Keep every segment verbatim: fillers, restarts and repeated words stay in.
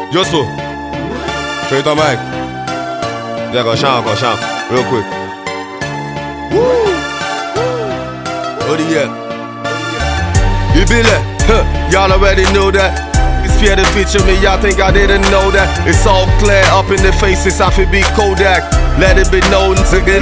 Josso, straight on mic. Yeah, go sham, go sham, real quick. Woo! Oh yeah. You be like, huh, y'all already know that. It's fear to feature me, y'all think I didn't know that. It's all clear up in the faces, I feel be Kodak. Let it be known again.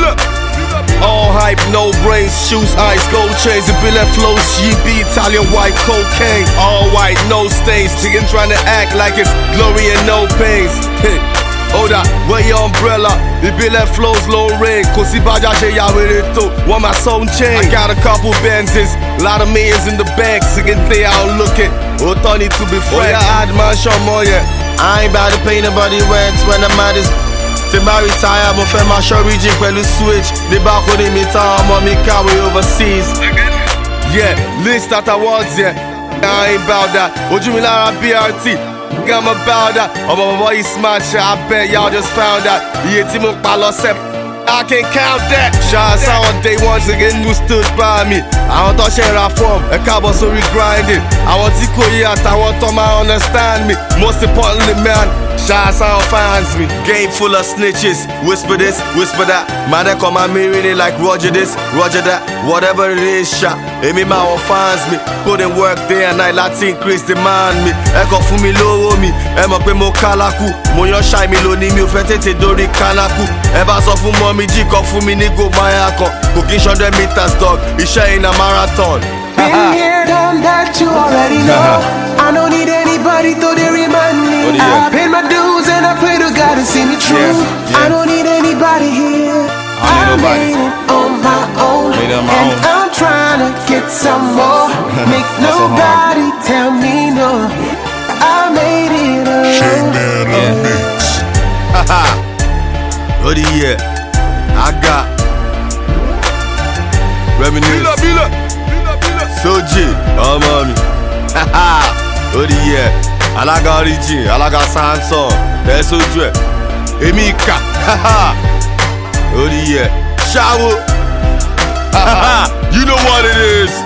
All hype, no brains, shoes, eyes, gold chains. The billet flows, she be Italian white cocaine. All white, no stains. Chicken trying to act like it's glory and no pains. Hold up, wear your umbrella. The billet flows, low rain. Kosi baja she ya with it too. Want my soul chain. I got a couple Benzes, lot of millions in the bank. Chicken thing out looking. Oh, Tony to be frank. Oh, yeah, I'd man show more, yeah. I ain't about to pay nobody rent when I'm at this. Till I retire, mo fẹ́ máa ṣọ́ region pẹ̀lú switch. Ní balcony mi táwọn ọmọ mi kàwé overseas. Yeah, list at awards, yeah. I ain't about that. Ojú mi lára B R T. I'm about that. Ọmọ bàbá yìí smart shit, I bet y'all just found out. Iye tí mo pa lọ́sẹ̀, I can't count that. Shots out day ones again who stood by me. Àwọn tó ṣe ra form, ẹ káàbọ̀ sórí grinding. Àwọn tí kò yé àtàwọn tó máa understand me. Most importantly, man, shots out fans me. Game full of snitches. Whisper this, whisper that. Man, they come at me really like Roger this, Roger that. Whatever it is, shot. Amy my own fans me. Put in work day and night, láti increase demand me. Ẹ kọ fún mi lówó mi. Ẹ mọ̀ pé mo kálákù. Mo yan ṣáì mi lónìí mi ò fẹ́ tètè dórí kánákù. Ẹ bá sọ fún mọ́mí jí kọ fún mi ní go báyà kan. Kò kí n hundred meters dog. Iṣẹ́ in a marathon. Been here, done that, you already know. I don't need anybody to they remind me. I pay my dues and I pray to God to see me through. Yeah, yeah. I don't need anybody here. I, I made it on my own, Made it on my and own. I'm trying to get some more. Make nobody tell me no. I made it alone. Haha. Oh yeah, I got revenue. Soji, oh mommy. Haha. Oh yeah, Alaga origin, Alaga Samsung. That's so true. Emika. Haha. Oh yeah, Shawo. Haha. You know what it is.